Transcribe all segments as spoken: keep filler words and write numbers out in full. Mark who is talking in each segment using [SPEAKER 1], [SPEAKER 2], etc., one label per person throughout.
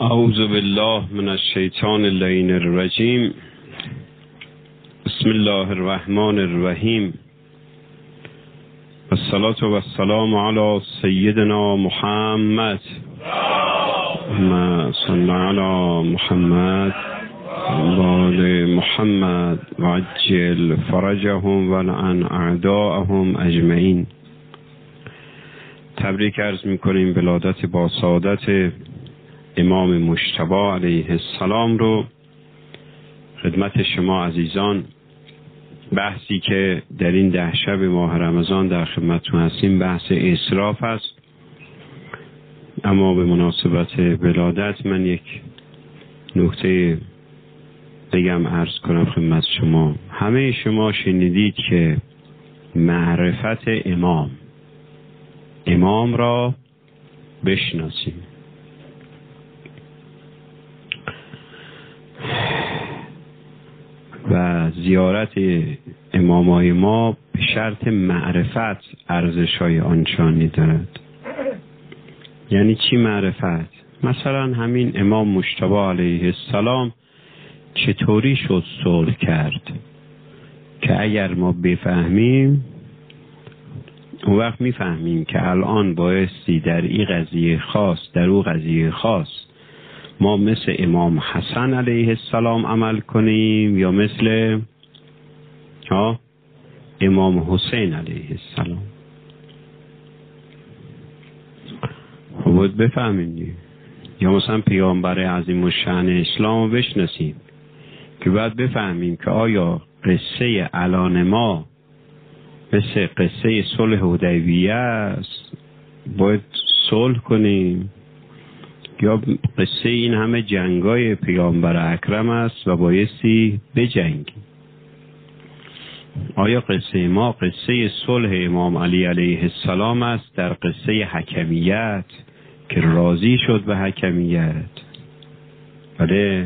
[SPEAKER 1] اعوذ بالله من الشیطان اللعین الرجیم. بسم الله الرحمن الرحیم. والصلاة والسلام علی سیدنا محمد. اللهم صل علی محمد و آل محمد و عجل فرجهم و لعن اعداءهم اجمعین. تبریک عرض می‌کنیم ولادت با سعادت امام مجتبی علیه السلام رو خدمت شما عزیزان. بحثی که در این ده شب ماه رمضان در خدمتتون هستیم بحث اسراف است، اما به مناسبت ولادت من یک نکته بگم عرض کنم خدمت شما. همه شما شنیدید که معرفت امام امام را بشناسیم. و زیارت امامای ما به شرط معرفت ارزش‌های آنچانی دارد. یعنی چی معرفت؟ مثلا همین امام مجتبی علیه السلام چطوری شد صلح کرد که اگر ما بفهمیم اون وقت میفهمیم که الان بایستی در این قضیه خاص در اون قضیه خاص ما مثل امام حسن علیه السلام عمل کنیم یا مثل ها امام حسین علیه السلام. باید بفهمیم یا مثلا پیامبر عظیم الشأن اسلام رو بشناسیم که باید بفهمیم که آیا قصه الان ما مثل قصه صلح حدیبیه است باید صلح کنیم یا قصه این همه جنگای پیامبر اکرم است و بایستی بجنگیم. آیا قصه ما قصه صلح امام علی علیه السلام است در قصه حکمیت که راضی شد به حکمیت، بله،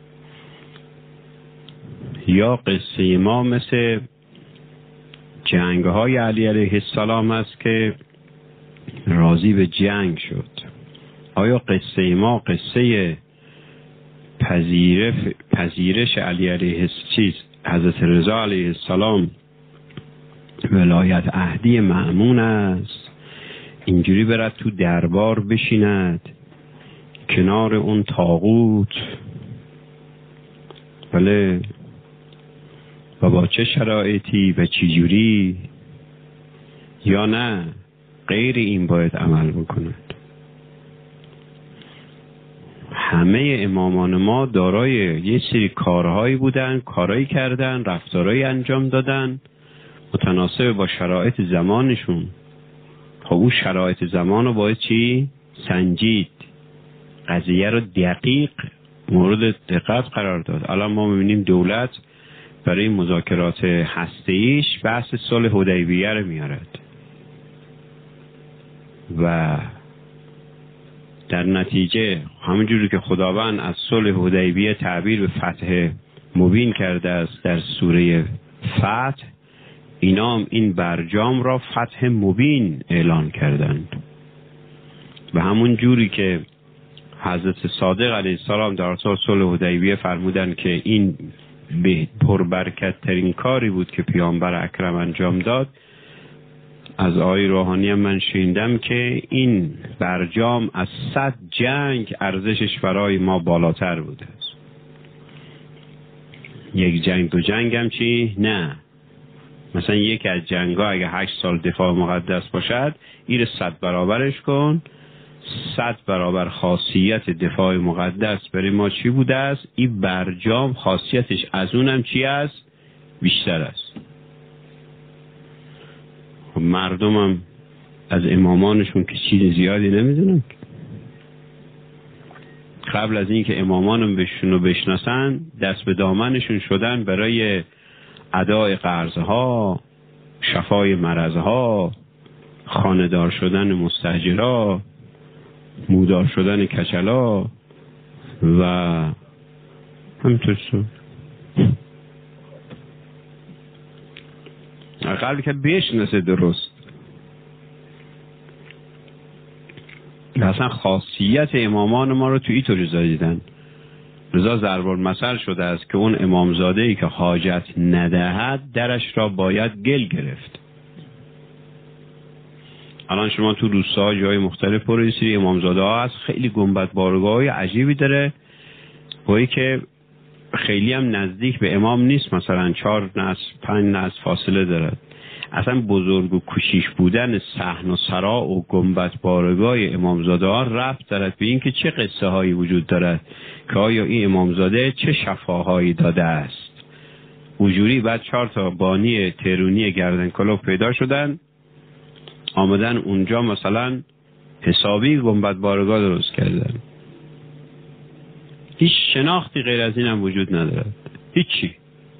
[SPEAKER 1] یا قصه ما مثل جنگهای علی علیه السلام است که راضی به جنگ شد؟ آیا قصه ما قصه پذیرش علی علیه چیز حضرت رضا علیه السلام ولایت عهدی مأمون است، اینجوری برد تو دربار بشیند کنار اون طاغوت، بله، و با چه شرایطی و چی جوری؟ یا نه غیر این باید عمل بکند؟ همه امامان ما دارای یه سری کارهایی بودن، کارهایی کردن، رفتارهایی انجام دادن متناسب با شرایط زمانشون. خب اون شرایط زمان رو باید چی؟ سنجید، قضیه رو دقیق مورد دقت قرار داد. الان ما میبینیم دولت برای مذاکرات هسته‌ایش بحث صلح حدیبیه رو میارد و در نتیجه همونجوری که خداوند از صلح حدیبیه تعبیر به فتح مبین کرده است در سوره فتح، اینا هم این برجام را فتح مبین اعلان کردند. و همون جوری که حضرت صادق علیه السلام در اثر صلح حدیبیه فرمودند که این به پربرکت ترین کاری بود که پیامبر اکرم انجام داد، از آقای روحانی من شنیدم که این برجام از صد جنگ ارزشش برای ما بالاتر بوده است. یک جنگ دو جنگ هم چی؟ نه. مثلا یک از جنگ ها اگه هشت سال دفاع مقدس باشد، این صد برابرش کن، صد برابر خاصیت دفاع مقدس برای ما چی بوده است؟ این برجام خاصیتش از اونم چی است؟ بیشتر است. مردم هم از امامانشون که چیز زیادی نمیدونن. قبل از این که امامانم بشونو بشناسن دست به دامنشون شدن برای ادای قرضها، شفای مرضها، خانه‌دار شدن مستاجرها، مودار شدن کچلا و همینطور شد. اقل که بشناسه درست. اصلا خاصیت امامان ما رو توی اینطوری زدیدن. لذا ضرب المثل شده است که اون امامزاده ای که حاجت ندهد درش را باید گل گرفت. الان شما تو روستاها جای مختلف پر سری امامزاده ها هست، خیلی گنبد بارگاه‌های عجیبی داره، گویی که خیلی هم نزدیک به امام نیست، مثلا چهار نسل پنج نسل فاصله دارد. اصلا بزرگ و کوچیک بودن صحن و سرا و گنبد بارگاه امامزاده ها ربط دارد به این که چه قصه هایی وجود دارد که آیا این امامزاده چه شفاهایی داده است. اونجوری بعد چهار تا بانی ترونی گردن کلوف پیدا شدن، آمدن اونجا مثلا حسابی گنبد بارگاه درست کردن. هیچ شناختی غیر از این هم وجود ندارد، هیچی.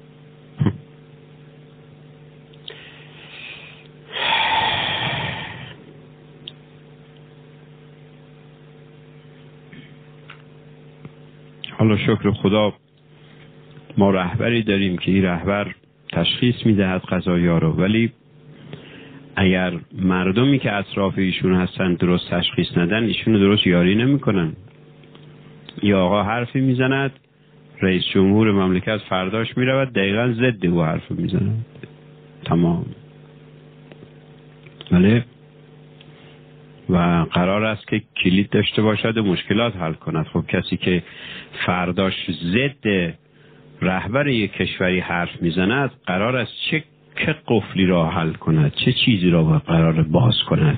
[SPEAKER 1] حالا شکر خدا ما رهبری داریم که این رهبر تشخیص میدهد قضایا رو، ولی اگر مردمی که اطراف ایشون هستن درست تشخیص ندن، ایشون درست یاری نمیکنن. یا آقا حرفی میزند، رئیس جمهور مملکت فرداش میرود دقیقا ضد او حرف میزند. تمام. بله. و قرار است که کلید داشته باشد و مشکلات حل کند. خب کسی که فرداش ضد رهبر یک کشوری حرف میزند، قرار است چه که قفلی را حل کند، چه چیزی را قرار باز کند.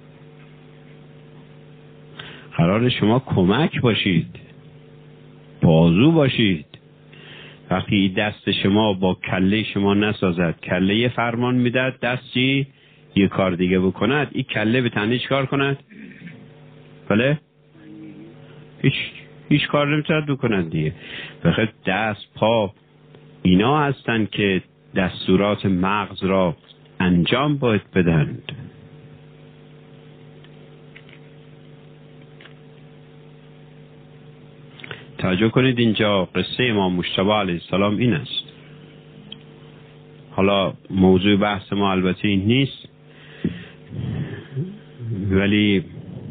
[SPEAKER 1] قرار شما کمک باشید، بازو باشید. وقتی دست شما با کله شما نسازد، کله یه فرمان میداد، دستی یه کار دیگه بکند، این کله به تنهی چیکار کند؟ بله؟ هیچ هیچ کار نمیتواند بکند دیگه. بخاطر دست، پا اینا هستن که دستورات مغز را انجام باید بدند. توجه کنید اینجا قصه امام مجتبی علیه السلام این است. حالا موضوع بحث ما البته این نیست، ولی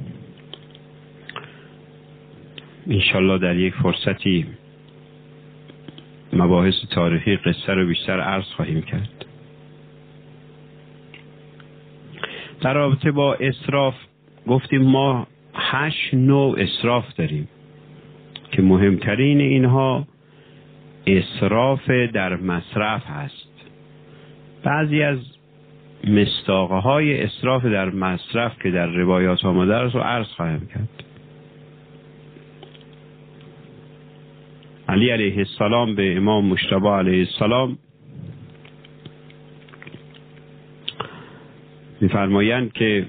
[SPEAKER 1] انشالله در یک فرصتی مباحث تاریخی قصه رو بیشتر عرض خواهیم کرد. در رابطه با اسراف گفتیم ما هشت نوع اسراف داریم که مهمترین اینها اسراف در مصرف هست. بعضی از مصداقه های اسراف در مصرف که در روایات آمده است رو عرض خواهم کرد. علی علیه السلام به امام مجتبی علیه السلام می‌فرمایند که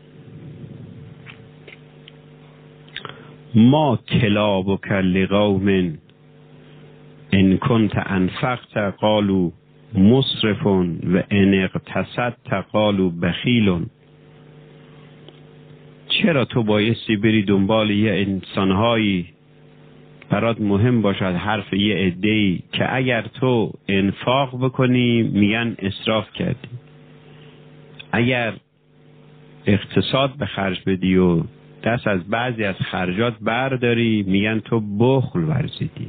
[SPEAKER 1] ما کلاب و کل قوم ان کنت انفقت قالوا مسرف و ان اقتصدت قالوا بخیل. چرا تو بایستی بری دنبال یه انسانهایی برات مهم باشد حرف یه عده‌ای که اگر تو انفاق بکنی میگن اسراف کردی، اگر اقتصاد به خرج بدی و دست از بعضی از خرجات برداری میگن تو بخل ورزیدی.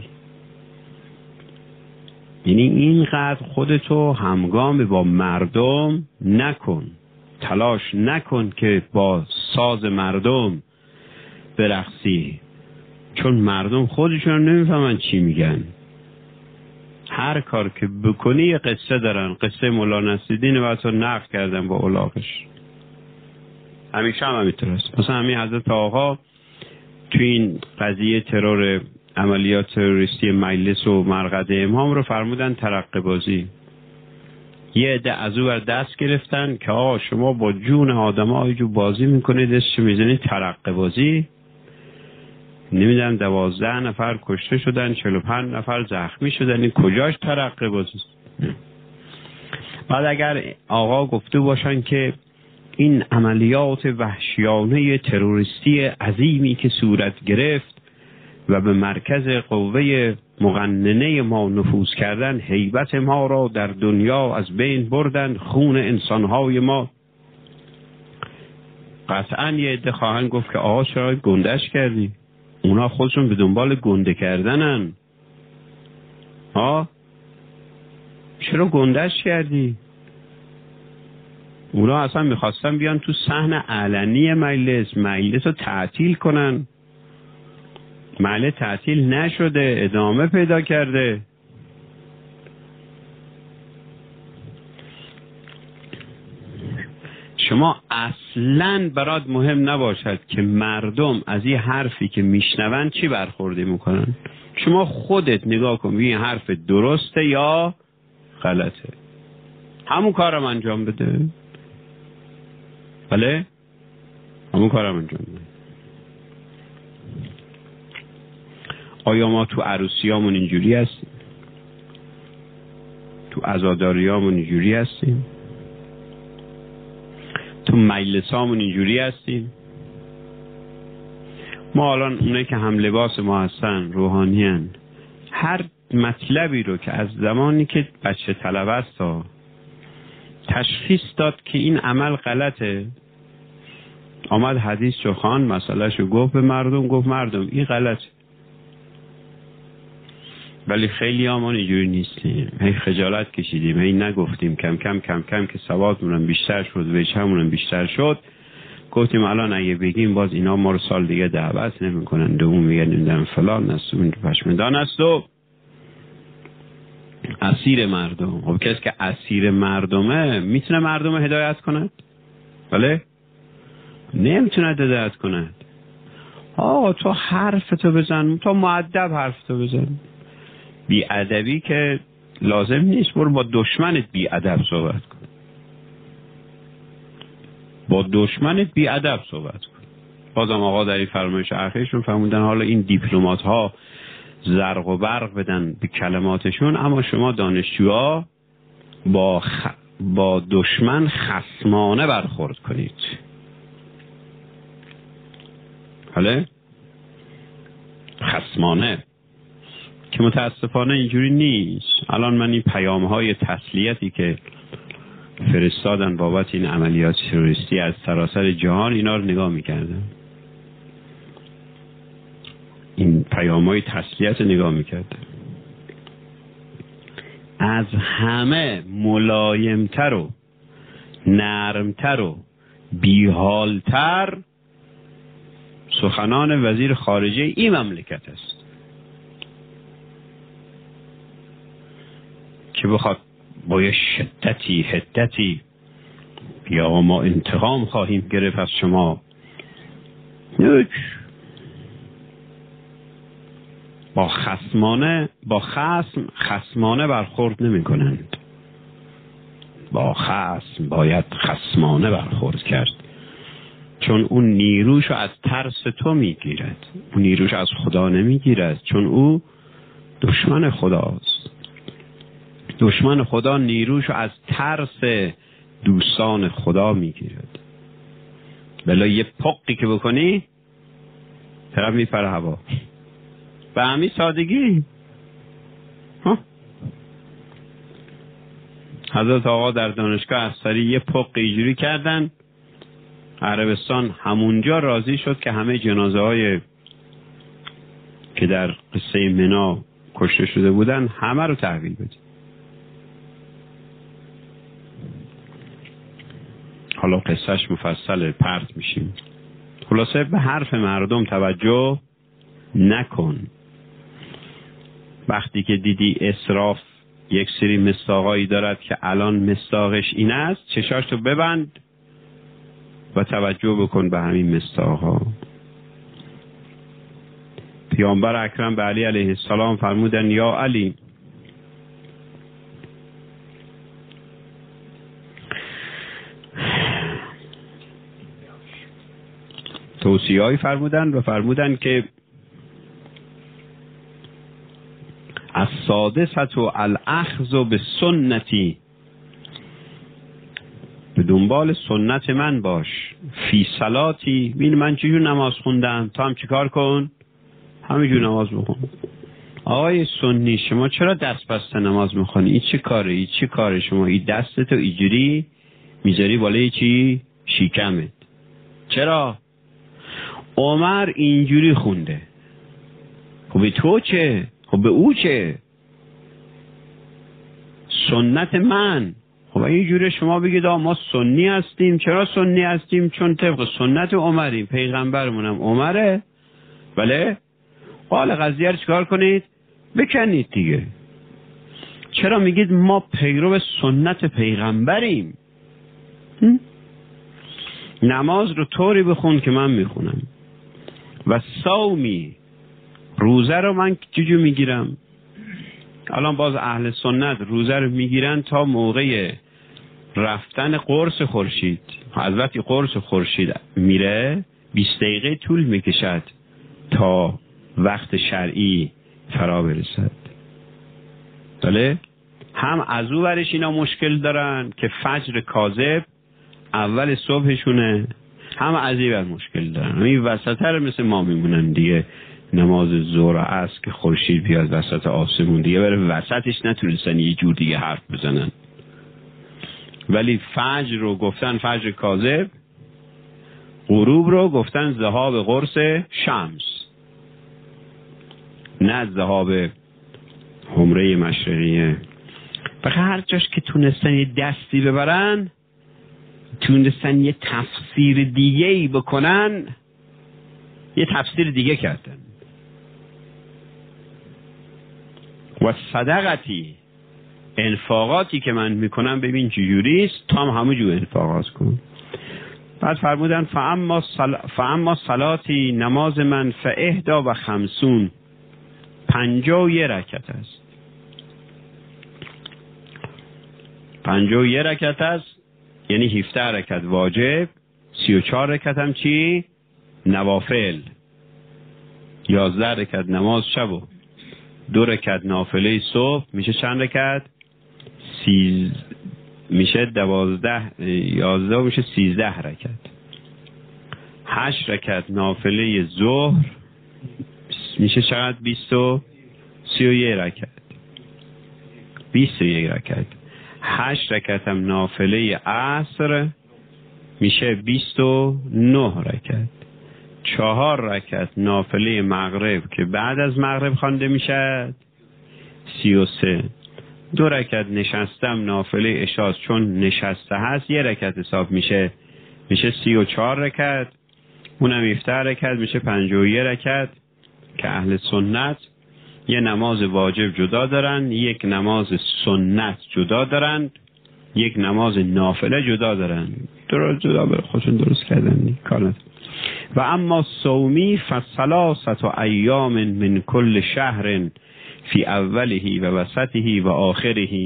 [SPEAKER 1] یعنی اینقدر خودتو همگام با مردم نکن، تلاش نکن که با ساز مردم برقصی، چون مردم خودشون نمیفهمن چی میگن. هر کار که بکنی یه قصه دارن. قصه مولا نصیرالدین و تو نقل کردن با اولاغش، همیشه هم همینطور است. مثلا همین حضرت آقا تو این قضیه ترور عملیات تروریستی مجلس و مرقد امام رو فرمودن ترقه بازی. یه عده از او بر دست گرفتن که آقا شما با جون آدم های جو بازی میکنید، دستش میزنید ترقه بازی. نمیدونم دوازده نفر کشته شدن، چهل و پنج نفر زخمی شدن، این کجاش ترقه بازی؟ بعد اگر آقا گفته باشن که این عملیات وحشیانه تروریستی عظیمی که صورت گرفت و به مرکز قوه مقننه ما نفوذ کردن، هیبت ما را در دنیا از بین بردن، خون انسانهای ما قطعا یه عده خواهند گفت که آقا چرا گندش کردی؟ اونا خودشون به دنبال گنده کردنن. ها چرا گندش کردی؟ اونا اصلا میخواستن بیان تو صحن علنی مجلس مجلس رو تعطیل کنن. مجلس تعطیل نشده، ادامه پیدا کرده. شما اصلاً برات مهم نباشد که مردم از این حرفی که میشنون چی برخوردی میکنن. شما خودت نگاه کن این حرف درسته یا غلطه، همون کارم انجام بده. بله همون کارم انجام بده. آیا ما تو عروسیامون اینجوری هستیم؟ تو عزاداریامون اینجوری هستیم؟ تو مجلسامون اینجوری هستیم؟ ما الان اونه که هم لباس ما هستن روحانیان، هر مطلبی رو که از زمانی که بچه طلبه است تشخیص داد که این عمل غلطه، آمد حدیث شو خوان مسئله شو گفت به مردم، گفت مردم این غلطه. ولی خیلی همون اینجوری نیستیم، هی خجالت کشیدیم، هی نگفتیم، کم کم کم کم که سوادمون بیشتر شد، وجهمون بیشتر شد، گفتیم الان اگه بگیم باز اینا ما رو سال دیگه دعوت نمیکنن، دوم میگن نمیدونم فلان است و این پشمدان است و اسیر مردم. خب کسی که اسیر مردمه میتونه مردم هدایت کند؟ بله نمیتونه هدایت کند. آقا تو حرف تو بزن، تو مؤدب حرف تو بزن. بی ادبی که لازم نیست، برو با دشمنت بی ادب صحبت کن، با دشمنت بی ادب صحبت کن. بازم آقا در این فرمایش اخیرشون فرمودن حالا این دیپلمات ها زرق و برق بدن به کلماتشون، اما شما دانشجوها با خ... با دشمن خصمانه برخورد کنید. حالا خصمانه که متاسفانه اینجوری نیست. الان من این پیام های تسلیتی که فرستادن بابت این عملیات تروریستی از سراسر جهان، اینا رو نگاه میکردم، این پیام های تسلیت نگاه میکردم. از همه ملایمتر و نرمتر و بیحالتر سخنان وزیر خارجه این مملکت است که بخواد با یه شدتی حدتی یا ما انتقام خواهیم گرفت از شما، یک با خصمانه با خصم خصمانه برخورد نمی کنند. با خصم باید خصمانه برخورد کرد، چون اون نیروشو از ترس تو میگیرد، اون نیروش از خدا نمیگیرد، چون او دشمن خداست. دشمن خدا نیروشو از ترس دوستان خدا میگیرد. بلا یه پقی که بکنی طرف میپره هوا، به همین سادگی. ها حضرت آقا در دانشگاه افسری یه پق اینجوری کردن، عربستان همونجا راضی شد که همه جنازه های که در قصه منا کشته شده بودن همه رو تحویل بده. حالا قصهش مفصل پرت میشیم. خلاصه به حرف مردم توجه نکن. وقتی که دیدی اسراف یک سری مصداقایی دارد که الان مصداقش این است، چشاشتو ببند و توجه بکن به همین مصداقها. پیامبر اکرم به علی علیه السلام فرمودن یا علی، توصیه‌ای فرمودن و فرمودن که السادسة الاخذ به سنتی، به دنبال سنت من باش، فی صلاتی، ببین من چجور نماز خوندم تو هم چیکار کن، همینجور نماز بخون. آقای سنی شما چرا دست بسته نماز میخونی؟ این چه کاره؟ این چه کاره شما؟ این دستتو اینجوری میذاری بالای چی؟ شیکمت. چرا؟ عمر اینجوری خونده. خب به تو چه؟ خب به او چه؟ سنت من. خب این جوری شما بگید ما سنی هستیم. چرا سنی هستیم؟ چون طبق سنت عمریم، پیغمبرمونم عمره. بله؟ حالا قضیه رو چیکار کنید؟ بکنید دیگه. چرا میگید ما پیرو سنت پیغمبریم؟ نماز رو طوری بخون که من میخونم. و صومی، روزه رو من چجور میگیرم؟ الان باز اهل سنت روزه رو میگیرن تا موقع رفتن قرص خورشید. از وقتی قرص خورشید میره بیست دقیقه طول میکشد تا وقت شرعی فرا برسد. بله؟ هم از او برش اینا مشکل دارن که فجر کاذب اول صبحشونه، هم از این بر مشکل دارن. این وسط رو مثل ما میمونن دیگه، نماز ظهر عصر که خورشید بیاد وسط آسمون دیگه برای وسطش نتونستن یه جور دیگه حرف بزنن. ولی فجر رو گفتن فجر کاذب، غروب رو گفتن ذهاب قرص شمس، نه ذهاب حمره مشرقیه. فقط هر جاش که تونستن یه دستی ببرن، تونستن یه تفسیر دیگه ای بکنن، یه تفسیر دیگه کردن. و صدقتی، انفاقاتی که من میکنم ببین چجوری است، تا هم همه جو انفاقات کن. بعد فرمودن فاما صل... فاما صلاتی، نماز من فاحدا و خمسون، پنجاه و یه رکعت است. پنجاه و یه رکعت است یعنی هفده رکعت واجب، سی و چهار رکعت هم چی؟ نوافل. یازده رکعت نماز شب و دو رکعت نافله صبح، میشه چند رکعت؟ سیز... میشه دوازده، یازده میشه سیزده رکعت. هشت رکعت نافله ظهر میشه چقدر؟ بیست و سی و یک رکعت. بیست و یک رکعت. هشت رکعت هم نافله عصر میشه بیست و نه رکعت. چهار رکعت نافله مغرب که بعد از مغرب خوانده میشه سی و سه. دو رکعت نشستم نافله عشاء چون نشسته هست یه رکعت حساب میشه، میشه سی و چهار رکعت. اونم هفده رکعت میشه پنجاه و یک رکعت. که اهل سنت یه نماز واجب جدا دارن، یک نماز سنت جدا دارن، یک نماز نافله جدا دارن. درست جدا برای خودشون درست کردن کارت. و اما صومی فثلاثه ایام من کل شهر فی اوله و وسطه و آخره.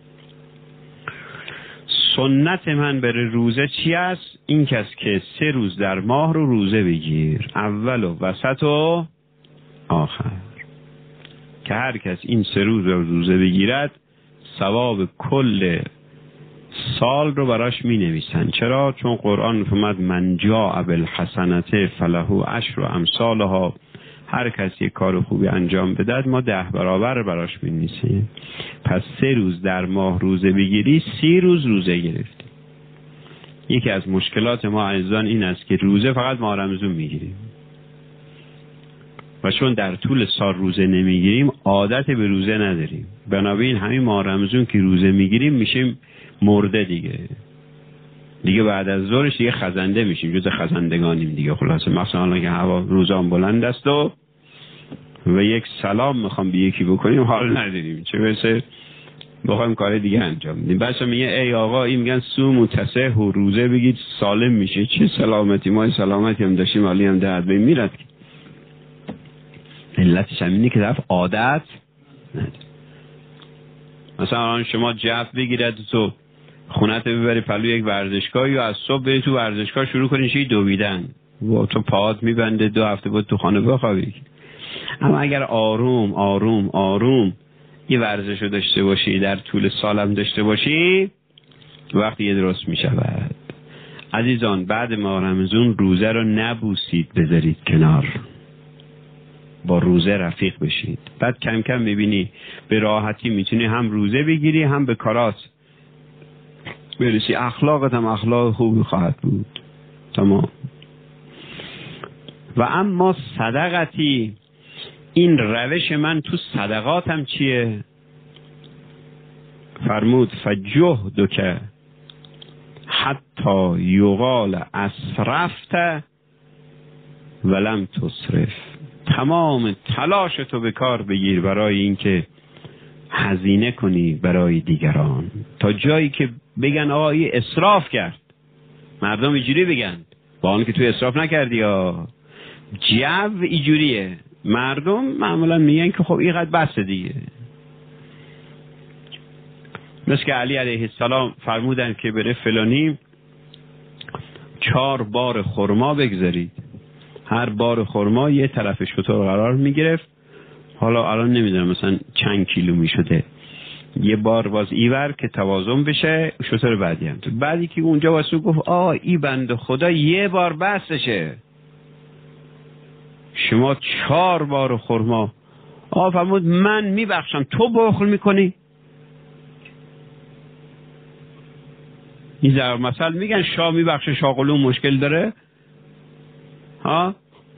[SPEAKER 1] سنت من برای روزه چی است؟ این کس که سه روز در ماه رو روزه بگیر، اول و وسط و آخر. که هر کس این سه روز رو روزه بگیرد ثواب کل سال رو براش می نویسن. چرا؟ چون قرآن فرمود من جاء بالحسنة فله عشر امثالها. هر کسی یک کار خوبی انجام بدهد ما ده برابر براش می نویسیم. پس سه روز در ماه روزه بگیری سی روز روزه گرفتی. یکی از مشکلات ما عزیزان این است که روزه فقط ماه رمضان میگیریم و چون در طول سال روزه نمیگیریم عادت به روزه نداریم. بنابراین همین ماه رمضان که روزه میگیریم میشیم مرده دیگه. دیگه بعد از ظهرش دیگه خزنده میشیم، جز خزندگانیم دیگه. خلاصه مثلا الان که هوا روزان بلند است و و یک سلام میخوام به یکی بکنیم حال نداریم، چه برسه بخوایم کار دیگه انجام بدیم. بچه میگه ای آقا این میگن سوم و تصح و روزه بگید سالم میشه. چه سلامتی؟ ما سلامتی هم داشتیم علی هم درد بین میرد. علتش هم اینه که طرف عادت نداره. مثلا شما جف بگیرد تو خونت ببری پلو یک ورزشگاه یا از صبح بری تو ورزشگاه شروع کنی چی دویدن و تو پاهات میبنده دو هفته بود تو خانه بخوابی. اما اگر آروم آروم آروم یه ورزش رو داشته باشی، در طول سالم داشته باشی، وقتی یه درست میشود. عزیزان بعد ماه رمضان روزه رو نبوسید، بذارید کنار، با روزه رفیق بشید. بعد کم کم میبینی به راحتی میتونی هم روزه بگیری هم به کارات برسی. اخلاقت هم اخلاق خوبی خواهد بود. تمام. و اما صدقتی، این روش من تو صدقاتم چیه؟ فرمود فجهدک حتی یقال اسرفت ولم تسرف. تمام تلاش تو به کار بگیر برای اینکه هزینه کنی برای دیگران، تا جایی که بگن آقا این اسراف کرد، مردم اینجوری بگن با اون که تو اسراف نکردی. یا جو اینجوریه، مردم معمولا میگن که خب اینقدر بس دیگه. مثل که علی علیه السلام فرمودن که بره فلانی چهار بار خرما بگذارید، هر بار خرما یه طرف شتر قرار میگرفت. حالا الان نمیدونم مثلا چند کیلو میشده، یه بار باز ایور که توازن بشه شتر بعدی هم. بعدی که اونجا واسه گفت آه ای بنده خدا یه بار بسشه، شما چهار بار خرما. آه فرمود من میبخشم، تو بخل میکنی. این ضرب مثل میگن شاه میبخشه شاغلون مشکل داره. ها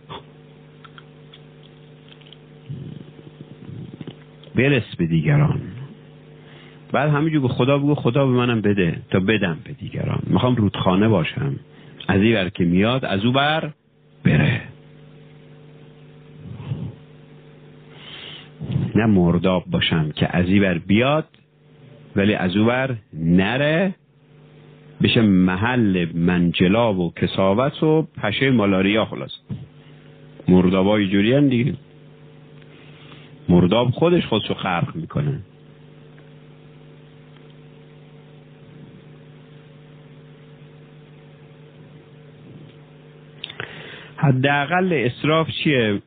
[SPEAKER 1] برس به دیگران. بعد همینجور خدا بگو خدا به منم بده تا بدم به دیگران. میخوام رودخانه باشم، از این بر که میاد از او بر بره، نه مرداب باشم که از این بر بیاد ولی از او بر نره، بشه محل منجلاب و کساوت و پشه مالاریا. خلاص مردابای جوری هم دیگه، مرداب خودش خودشو خرق میکنه. حداقل اسراف چیه؟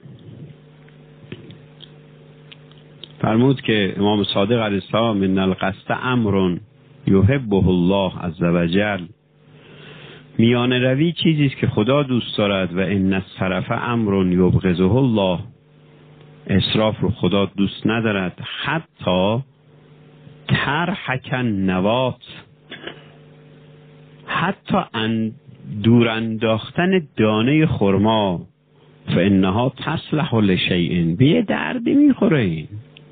[SPEAKER 1] فرمود که امام صادق علیه السلام ان القصد امر یحبه الله عز وجل، میانه روی چیزی است که خدا دوست دارد، و ان السرف امر یبغضه الله، اسراف رو خدا دوست ندارد. حتی ترحک نوات، حتی ان دور انداختن دانه خرما، فانها تصلح لشیء، به دردی میخوره این.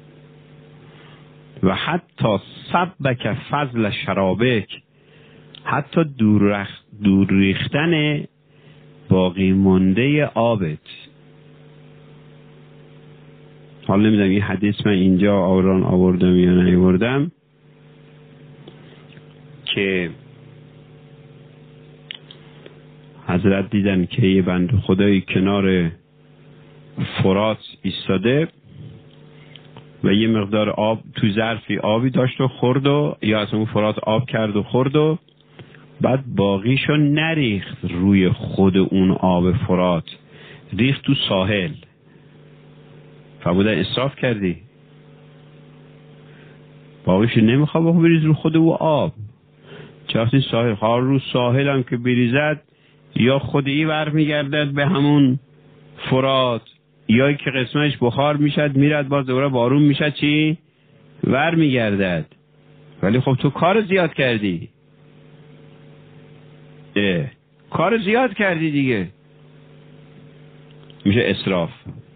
[SPEAKER 1] و حتی سبک فضل شرابک، حتی دور, دور ریختن باقی مانده آبت. حالا نمیدونم این حدیث من اینجا آوران آوردم یا نیاوردم، که حضرت دیدن که یه بنده خدایی کنار فرات ایستاده و یه مقدار آب تو ظرفی آبی داشت و خورد، و یا از اون فرات آب کرد و خورد، و بعد باقیشو نریخت روی خود اون آب فرات، ریخت تو ساحل. فرمودن اسراف کردی، باقیشو نمیخواد بخواه بریز رو خود او آب. چه وقتی ساحل خار رو ساحل هم که بریزد، یا خودی ور میگردد به همون فرات، یا که قسمتش بخار میشد میرد باز دوباره بارون میشد چی؟ ور میگردد. ولی خب تو کار زیاد کردی، اه. کار زیاد کردی دیگه، میشه اسراف.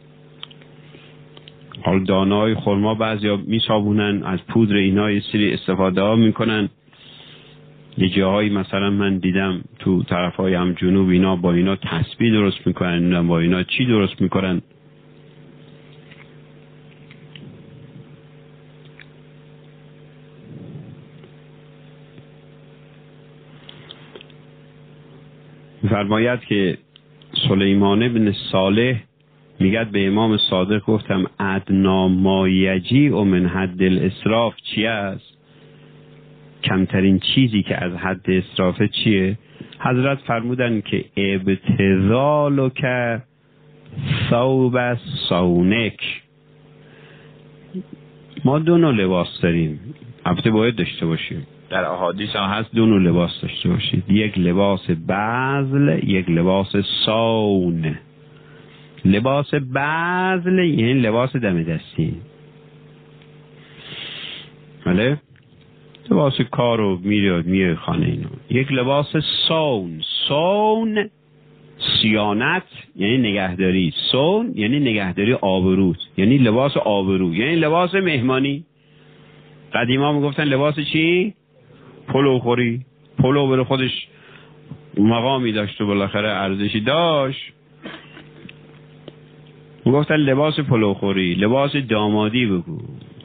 [SPEAKER 1] حال دانه‌های خرما بعضیا میسابونن، از پودر اینا یه سری استفاده ها میکنن. یه جاهایی مثلا من دیدم تو طرفای هم جنوب اینا با اینا تسبیح درست میکنن، با اینا چی درست میکنن. فرماید که سلیمان بن صالح میگد به امام صادق گفتم ادنا ما یجیء من حد الاسراف چی است؟ کمترین چیزی که از حد اسرافه چیه؟ حضرت فرمودن که ابتذالک ثوب صونک. ما دو نوع لباس داریم، البته باید داشته باشیم، در احادیث هم هست دو نوع لباس داشته باشید، یک لباس بذل، یک لباس صون. لباس بذل یعنی لباس دم دستی، بله، لباس کارو میاد میاد خانه اینو. یک لباس صون، صون صیانت یعنی نگهداری، صون یعنی نگهداری آبرو، یعنی لباس آبرو، یعنی لباس مهمانی. قدیما میگفتن لباس چی؟ پلو خوری. پلو بره خودش مقامی داشت و بالاخره ارزشی داشت. میگفتن لباس پلو خوری، لباس دامادی بگو.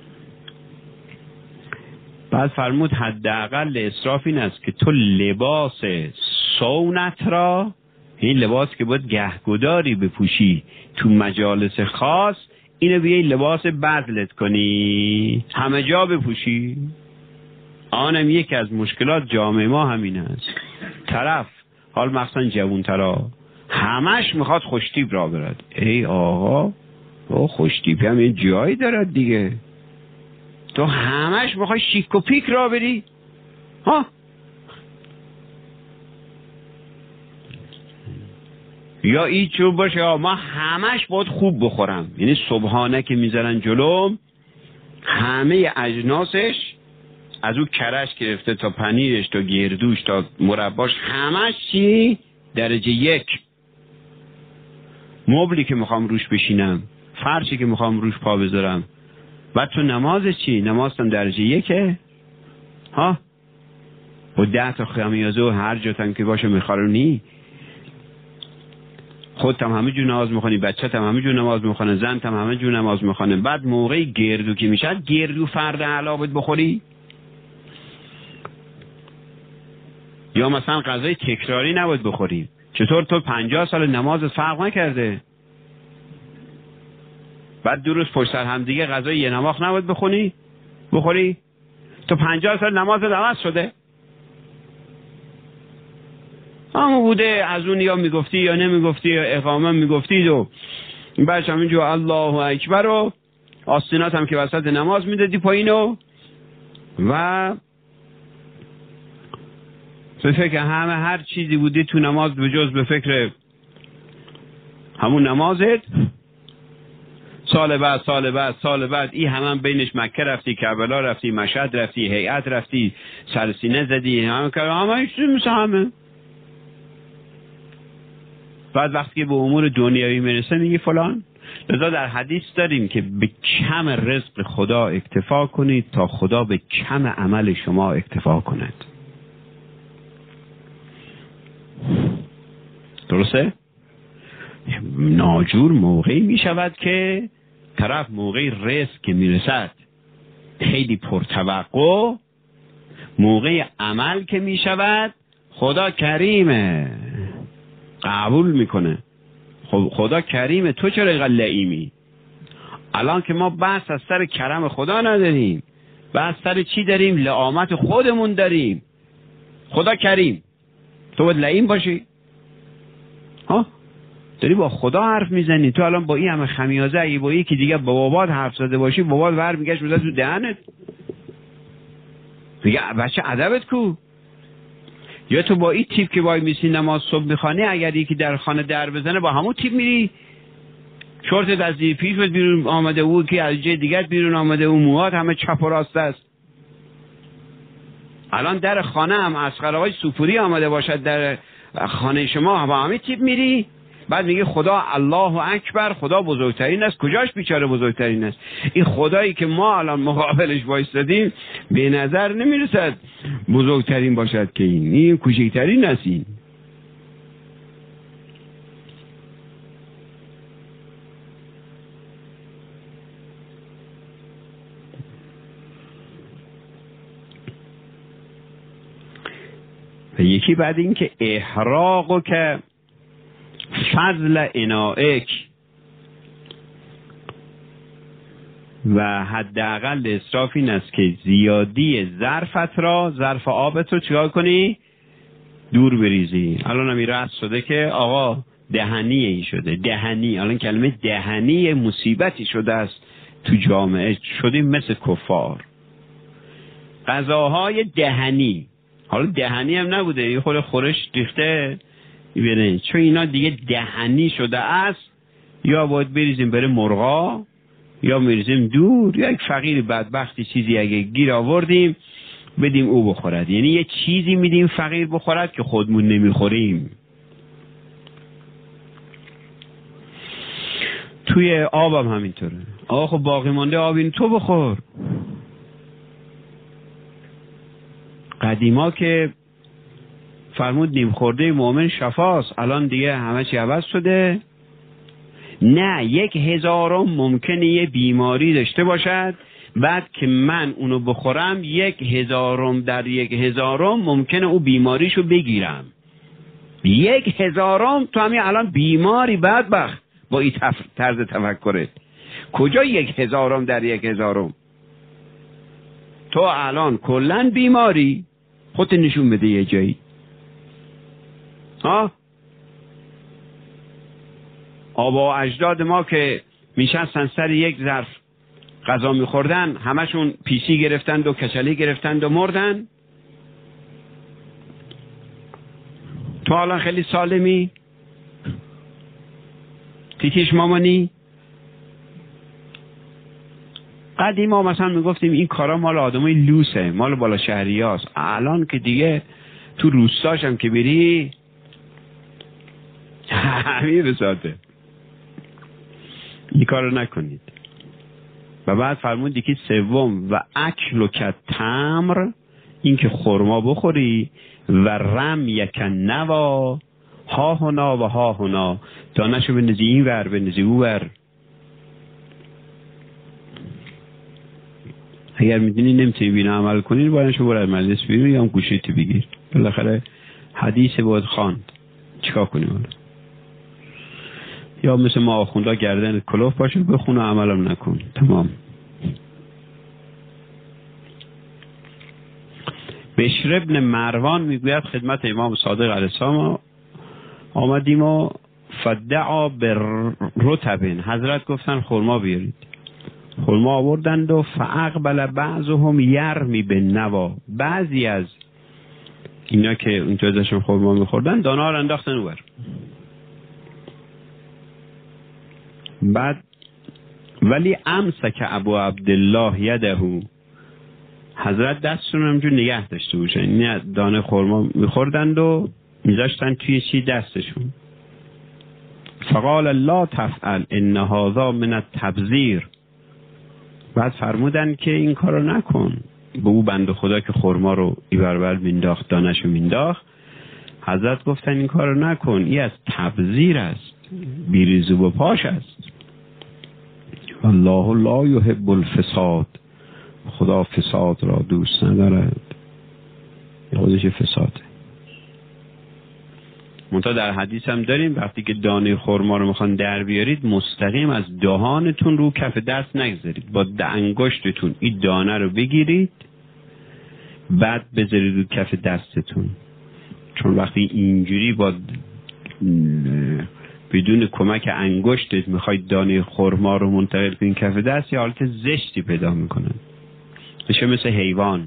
[SPEAKER 1] بعد فرمود حداقل اسراف این است که تو لباس صونت را، این لباس که باید گهگداری بپوشی تو مجالس خاص، اینو بیایی لباس بذلت کنی، همه جا بپوشی. آنم یکی از مشکلات جامعه ما همین است. طرف حال مخصوصا جوانترا همش میخواد خوشتیپ را برد. ای آقا او خوشتیپی هم این جایی دارد دیگه، تو همش میخوای شیک و پیک را بری ها؟ یا این چون باشه ما همش باید خوب بخورم، یعنی صبحانه که میذارن جلوم همه اجناسش از او کرش گرفته تا پنیرش تا گردوش تا مرباش همش چی؟ درجه یک. مبلی که میخوام روش بشینم، فرشی که میخوام روش پا بذارم. بعد تو نمازش چی؟ نمازم درجه یکه ها؟ و ده تا خمیازه و هر جاتم که باشه میخوارونی، خودت هم همه جور نماز میخونی، بچت هم همه جور نماز میخونه، زنت هم همه جور نماز میخونه. بعد موقع گردو که میشه گردو فرد علاوت بخوری، یا مثلا غذای تکراری نباید بخوریم. چطور تو پنجاه سال نمازت فرق نکرده، بعد دو روز پشت سر هم دیگه غذای یه نواخت نباید بخونی بخوری؟ تو پنجاه سال نمازت عوض شده؟ اما بوده از اون یا میگفتی یا نمیگفتی یا اقامه میگفتید و بعدش هم اینجا الله اکبر و آستینات هم که وسط نماز میدادی پایینو و به فکر همه هر چیزی بودی تو نماز به جز به فکر همون نمازت. سال بعد سال بعد سال بعد این همه هم بینش مکه رفتی، کربلا رفتی، مشهد رفتی، هیئت رفتی، سرسینه زدی، همه که همه ایشون مثل همه. بعد وقتی که به امور دنیایی میرسه میگی فلان. لذا در حدیث داریم که به کم رزق خدا اکتفا کنید تا خدا به کم عمل شما اکتفا کند. درسته؟ ناجور موقعی می شود که طرف موقعی رزق که می رسد خیلی پرتوقع، موقع عمل که می شود خدا کریمه قبول میکنه. خب خدا کریمه، تو چرا اینقدر لئیمی؟ الان که ما بحث از سر کرم خدا نداریم، بحث سر چی داریم؟ لئامت خودمون داریم. خدا کریم، تو باید لئیم باشی؟ ها؟ داری با خدا حرف میزنی. تو الان با این همه خمیازه اگه با یکی دیگه با بابات حرف زده باشی، بابات ور میگشت میزد تو دهنت میگه بچه ادبت کو. یا تو با این تیپ که وای میسی نماز صبح میخوانی، اگر یکی در خانه در بزنه با همون تیپ میری، شورتت از زیر پیشت بیرون آمده او که از جای دیگر بیرون آمده او، موهات همه چپ و راست است. الان در خانه هم اصغر آقای سوپوری آمده باشد در خانه شما با همین تیپ میری، بعد میگه خدا الله اکبر، خدا بزرگترین است. کجاش بیچاره بزرگترین است؟ این خدایی که ما الان مقابلش وایستادیم به نظر نمیرسد بزرگترین باشد که این این کوچکترین است. این و یکی بعد این که احراقو که فضل انائک، و حداقل اسراف این است که زیادی ظرفت را، ظرف آبت رو چیکار کنی؟ دور بریزی. الان همی رأس شده که آقا دهنی این شده، دهنی، الان کلمه دهنی مصیبتی شده است تو جامعه، شدیم مثل کفار. غذاهای دهنی، حالا دهنی هم نبوده، یه خود خورش ریخته ببینید، چون اینا دیگه دهنی شده است، یا باید بریزیم بره مرغا یا میریزیم دور، یا یک فقیر بدبختی چیزی اگه گیر آوردیم بدیم او بخورد. یعنی یه چیزی میدیم فقیر بخورد که خودمون نمیخوریم. توی آبم هم همینطوره. آقا خب باقی مانده آب این تو بخور. قدیما که فرمود نیم خورده مؤمن شفاست، الان دیگه همه چی عوض شده. نه، یک هزارم ممکنه یه بیماری داشته باشد، بعد که من اونو بخورم یک هزارم در یک هزارم ممکنه او بیماریشو بگیرم. یک هزارم تو همین الان بیماری بدبخت با این تف... طرز تفکرت. کجا یک هزارم در یک هزارم؟ تو الان کلن بیماری، خودت نشون بده یه جایی. ها؟ آبا و اجداد ما که میشستن سر یک ظرف غذا میخوردن، همشون پیسی گرفتند و کچلی گرفتند و مردن. تو الان خیلی سالمی، تیتیش مامانی. قدیما مثلا میگفتیم این کارا مال آدمای لوسه، مال بالا شهری هاست. الان که دیگه تو روستاش هم که بری همین بساته. این کار رو نکنید. و بعد فرمود که سوم و اکل و کت تمر، این که خرما بخوری، و رم یک نوا ها هنا و ها هنا، دانشو بندازی این ور بندازی او ور. اگر میدونی نمیتونی بینه عمل کنی، بایدشو برای مجلس بیرون یا هم گوشیتی بگیر. بالاخره حدیث باید خواند، چیکار کنیم حالا؟ یا مثل ما آخوندا گردن کلوف باشه بخون و عملم نکن. تمام. بشر ابن مروان میگوید خدمت امام صادق علیه السلام آمدیم و فدعا بر رطبن، حضرت گفتن خرما بیارید. خرما آوردند و فاقبل بعضهم یرمی به نوا، بعضی از اینا که اونجا ازشون خرما میخوردن دانا رو انداختن اونور. بعد ولی امسک ابو عبدالله یدهو، حضرت دستشون همجور نگه داشته باشن. این دانه خرما میخوردند و میذاشتن توی چی دستشون. فقال لا تفعل ان هذا من التبذیر، بعد فرمودن که این کارو نکن. به او بنده خدا که خرما رو ایبربر مینداخت، دانشو مینداخت، حضرت گفتن این کارو نکن، این از تبذیر است، بیریزو و پاش است. والله لا یحب الفساد، خدا فساد را دوست ندارد. خودش فساده. منتها در حدیث هم داریم وقتی که دانه خرما رو میخوان در بیارید، مستقیم از دهانتون رو کف دست نگذارید، با انگشتتون این دانه رو بگیرید، بعد بذارید رو کف دستتون. چون وقتی اینجوری با بدون کمک انگشتت میخواید دانه خرما رو منتقل کنید کف دست، یه حالت زشتی پیدا میکنن، میشه مثل حیوان.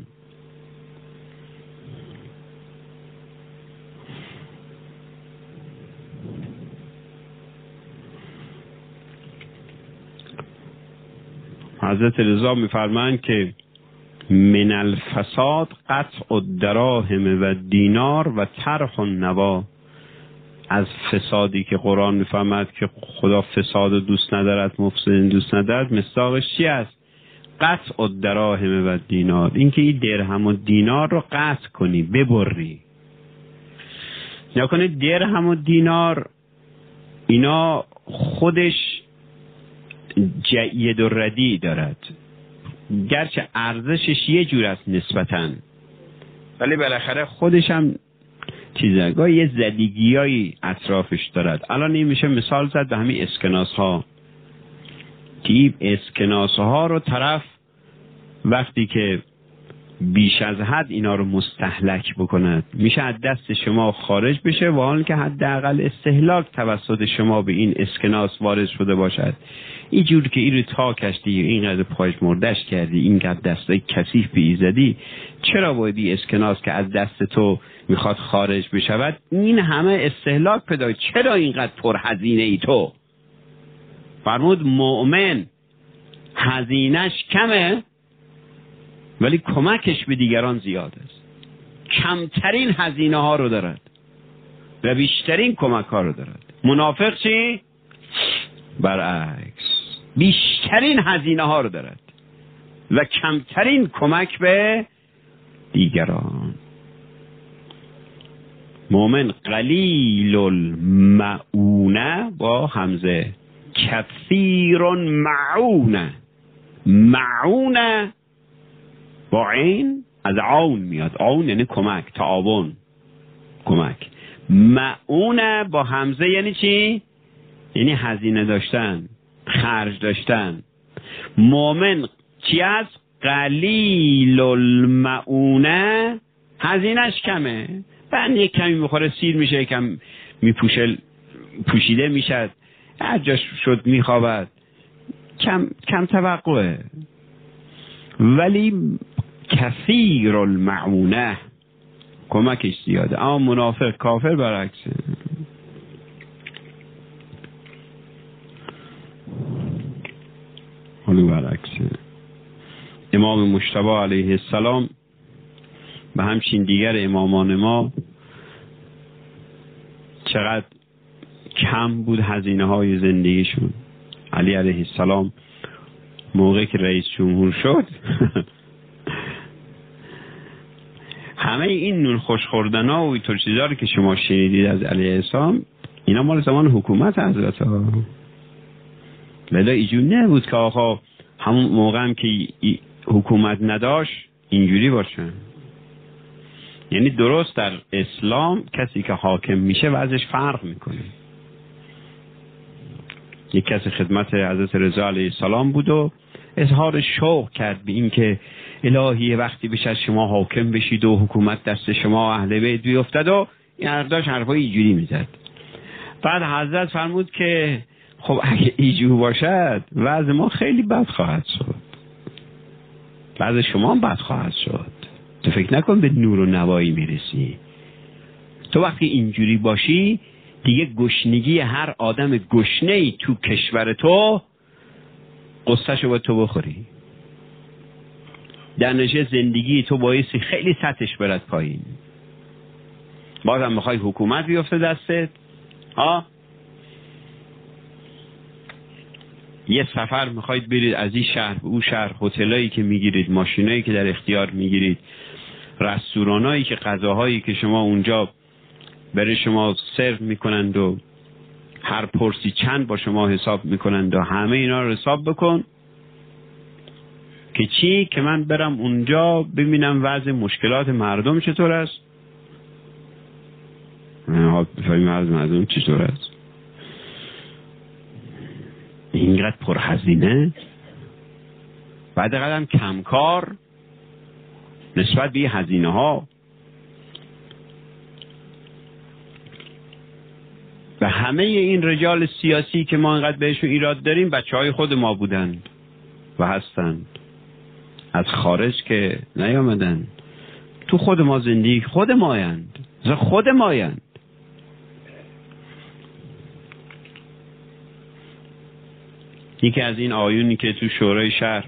[SPEAKER 1] حضرت رضا میفرمایند که من الفساد قطع الدراهم و دینار و طرح النوا، از فسادی که قرآن میفهمد که خدا فساد دوست ندارد، مفسدین دوست ندارد، مصداقش چی است؟ قطع الدراهم و دینار، اینکه این درهم و دینار رو قطع کنی، ببری. یا کنه درهم و دینار اینا خودش جید و ردی دارد، گرچه ارزشش یه جور است نسبتاً، ولی بالاخره خودش هم چیزه، گاهی یه زدیگیایی اطرافش دارد. الان این میشه مثال زد به همین اسکناس ها. تیب اسکناس ها رو طرف وقتی که بیش از حد اینا رو مستهلک بکند، میشه از دست شما خارج بشه، و حال که حداقل استهلاک توسط شما به این اسکناس وارد شده باشد. این جور که این رو تا کشتی، اینقدر پاش مردش کردی، اینقدر دستای کثیف به ای زدی، چرا باید این اسکناس که از دست تو میخواد خارج بشود این همه استهلاک پیدا؟ چرا اینقدر پر هزینه ای تو؟ فرمود مؤمن هزینهش کمه ولی کمکش به دیگران زیاد است. کمترین هزینه ها رو دارد و بیشترین کمک ها رو دارد. منافق چی؟ برعکس. بیشترین هزینه ها رو دارد و کمترین کمک به دیگران. مؤمن قلیل المعونه با همزه، کثیر معونه. معونه با عین از عون میاد، عون یعنی کمک، تعاون، کمک. معونه با همزه یعنی چی؟ یعنی هزینه داشتن، خرج داشتن. مؤمن چی است؟ قلیل المعونه، هزینهش کمه، بعد یک کمی میخوره سیر میشه، یکم میپوشه، پوشیده میشد، هر جاش شد میخوابد، کم کم توقعه. ولی کثیر المعونه، کمکش زیاده. اما منافق کافر برعکسه. حالا برعکسه. امام مجتبی علیه السلام و همچین دیگر امامان ما چقدر کم بود هزینه های زندگیشون. علی علیه السلام موقعی که رئیس جمهور شد همه این نون خوش خوردن ها و اینطور چیزا رو که شما شنیدید از علیه السلام، اینا مال زمان حکومت حضرت ها. بلا ایجون نبود که آقا همون موقع هم که حکومت نداشت اینجوری باشه. یعنی درست در اسلام کسی که حاکم میشه وضعش فرق میکنه. یک کسی خدمت حضرت رضا علیه السلام بود و اظهار شوق کرد به این که الهی وقتی بشه از شما حاکم بشید و حکومت دست شما اهل بیت بیفتد و این حرفاش حرفای اینجوری میزد. بعد حضرت فرمود که خب اگه اینجور باشد وضع ما خیلی بد خواهد شد، وضع شما هم بد خواهد شد. تو فکر نکن به نور و نوایی میرسی. تو وقتی اینجوری باشی دیگه گشنگی هر آدم گشنه‌ای تو کشور تو قصه‌شو با تو بخوری. در نتیجه زندگی تو بایستی خیلی سطحش برد پایین. بازم میخوای حکومت بیفته دستت؟ ها؟ یه سفر میخواید برید از این شهر به اون شهر، هتلایی که میگیرید، ماشینایی که در اختیار میگیرید، رستورانایی که غذاهایی که شما اونجا برای شما سرو میکنند و هر پرسی چند با شما حساب میکنند و همه اینا رو حساب بکن که چی؟ که من برم اونجا ببینم وضع مشکلات مردم چطور است. ها بفهمیم وضع مردم چطور است. اینقدر پرهزینه، بعد قدم کمکار نسبت به هزینه ها. و همه این رجال سیاسی که ما اینقدر بهشون ایراد داریم بچه های خود ما بودند و هستند، از خارج که نیامدن، تو خود ما زندگی خود مایند، خود مایند. یکی از این آیونی که تو شورای شهر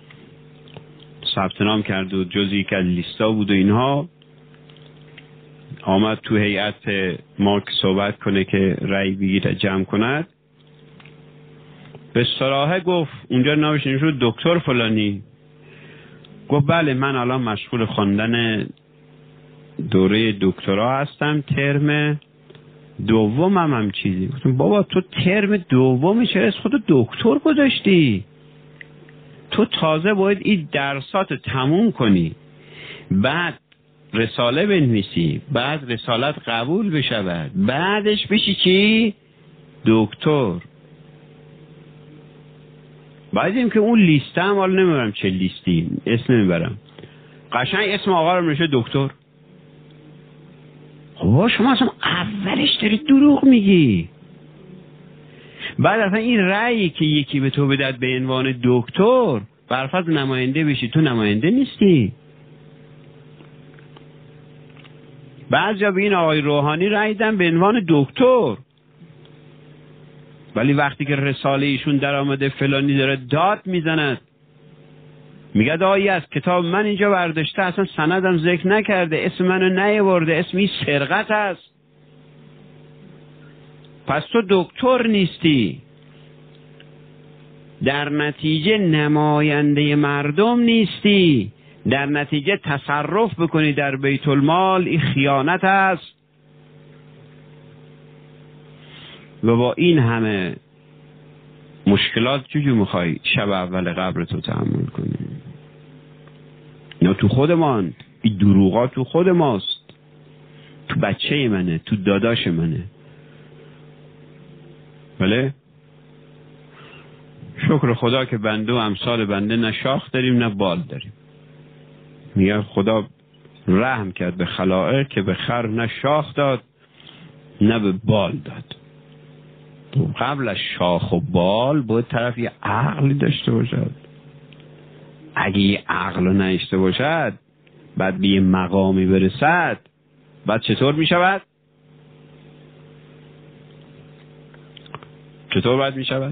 [SPEAKER 1] ثبت نام کرد و جزئی که از لیستا بود و اینها، آمد تو هیئت ما که صحبت کنه که رأی بگیره جمع کند، به صراحه گفت اونجا نامش نوشته دکتر فلانی. گفت بله من الان مشغول خواندن دوره دکترا هستم، ترم دومم هم چیزی. گفتم بابا تو ترم دوم چرا از خود دکتر گذاشتی؟ تو تازه باید این درسات تموم کنی، بعد رساله بنویسی، بعد رسالت قبول بشود، بعدش بشی چی؟ دکتر. بعدیم که اون لیسته هم حالا نمیبرم چه لیستی، اسم نمیبرم، قشنگ اسم آقا رو نوشته دکتر. خب شما اصلا اولش داری دروغ میگی. بعد اصلا این رأیی که یکی به تو بدد به عنوان دکتر برفض نماینده بشی، تو نماینده نیستی. بعضی جا به این آقای روحانی رأی دادن به عنوان دکتر، ولی وقتی که رساله ایشون در آمده فلانی داره داد میزند، میگه آقایی از کتاب من اینجا برداشته، اصلا سندم ذکر نکرده، اسم منو نیاورده، اسم این سرقت است، پس تو دکتر نیستی. در نتیجه نماینده مردم نیستی، در نتیجه تصرف بکنی در بیت المال، این خیانت است. و با این همه مشکلات چجور میخوای شب اول قبر تو تحمل کنی؟ نه تو خودمان، این دروغا تو خود ماست، تو بچه منه، تو داداش منه. بله شکر خدا که بنده و امثال بنده نه شاخ داریم نه بال داریم. میگه خدا رحم کرد به خلائق که به خر نه شاخ داد نه به بال داد. قبل از شاخ و بال باید طرف یه عقلی داشته باشد. اگه یه عقل رو نداشته باشد بعد به یه مقامی برسد، بعد چطور می شود؟ چطور باید می شود؟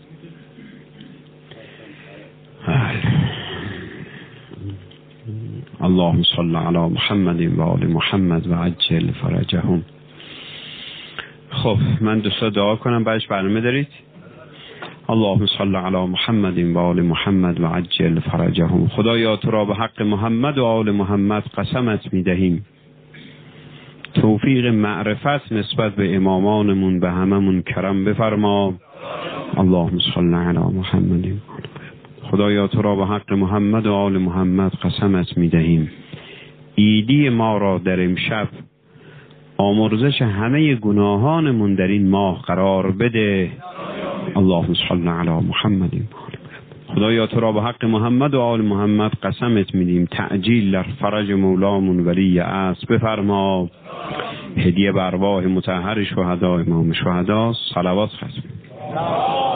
[SPEAKER 1] اللهم صل علی محمد و آل محمد و عجل فرجهم. خب من دوستا دعا کنم بعدش برنامه دارید. اللهم صل علی محمد و آل محمد و عجل فرجهم. خدایا تو را به حق محمد و آل محمد قسمت می دهیم توفیق معرفت نسبت به امامانمون به هممون کرم بفرما. اللهم صل علی محمد. خدایا تو را به حق محمد و آل محمد قسمت می دهیم عیدی ما را در امشب آمرزش همه گناهانمون در این ماه قرار بده. اللهم صل علی محمد. خدایا تو را به حق محمد و آل محمد قسمت میدیم تعجیل در فرج مولامون ولی عصر بفرما. هدیه بر ارواح مطهر شهدا امام شهدا صلوات ختم.